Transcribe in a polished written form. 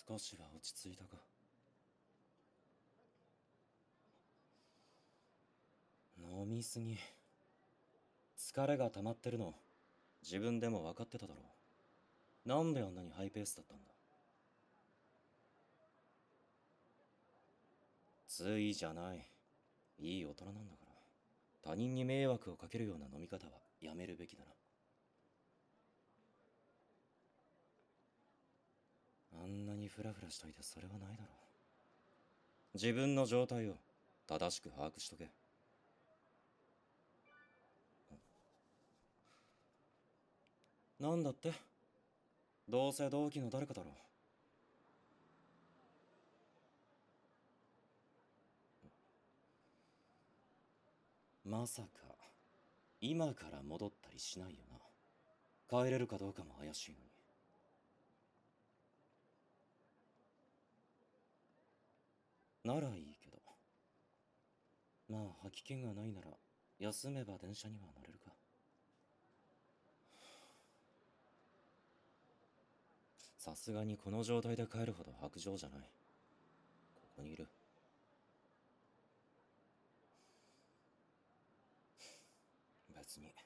少しは落ち着いたか。飲みすぎ。疲れが溜まってるの自分でも分かってただろう。なんであんなにハイペースだったんだ。ついじゃない。いい大人なんだから。他人に迷惑をかけるような飲み方はやめるべきだな。あんなにフラフラしといてそれはないだろう。自分の状態を正しく把握しとけ。なんだって？どうせ同期の誰かだろう。まさか今から戻ったりしないよな。帰れるかどうかも怪しいのに。ならいいけど。まあ吐き気がないなら休めば電車には乗れるか。さすがにこの状態で帰るほど薄情じゃない。ここにいる。別に